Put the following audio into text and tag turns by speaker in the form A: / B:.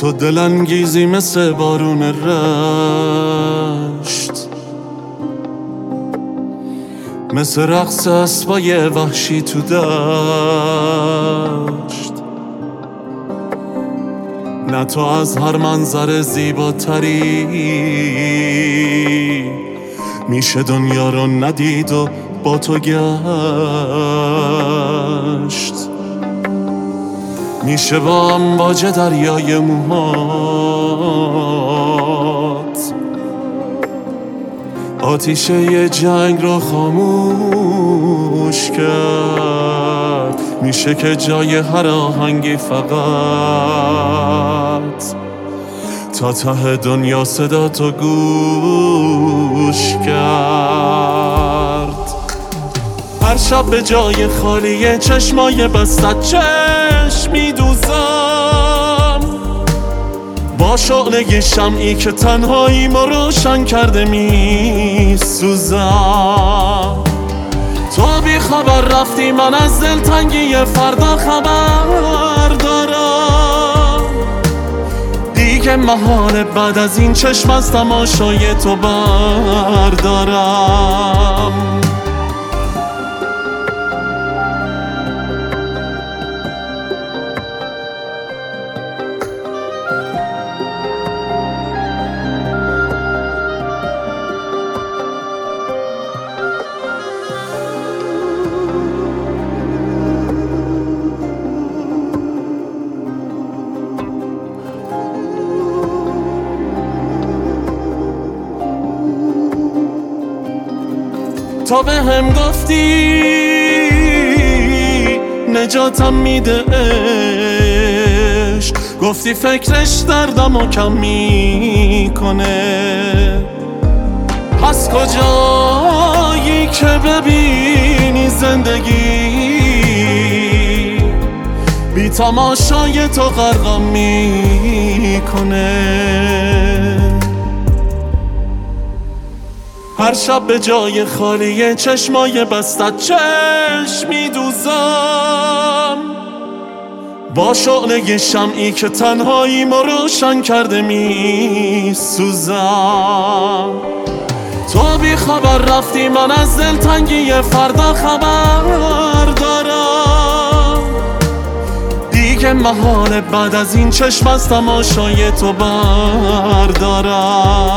A: تو دلانگیزی مثل بارون رشت، مثل رقص اسبای وحشی تو دشت. نه تو از هر منظر زیباتری میشه دنیا رو ندید و با تو گشت. میشه با امواج دریای موهات آتیشه یه جنگ رو خاموش کرد. میشه که جای هر آهنگی فقط تا ته دنیا صدا تو گوش کرد. هر شب به جای خالی چشمای بستت چشم میدوزم، با شعله شمعی که تنهایی ما روشن کرده میسوزم. تو بی خبر رفتی، من از دلتنگی فردا خبر دارم. دیگه محاله بعد از این چشم از تماشای تو بردارم. تا به هم گفتی نجاتم میده عشق، گفتی فکرش دردمو کم میکنه. پس کجایی که ببینی زندگی بی تماشای تو غرقم میکنه. هر شب به جای خالی چشمای بستت چشم میدوزم، با شعله شمعی که تنهایی ما روشن کرده میسوزم. تو بی خبر رفتی، من از دلتنگی فردا خبر دارم. دیگه محاله بعد از این چشم از تماشای تو بردارم.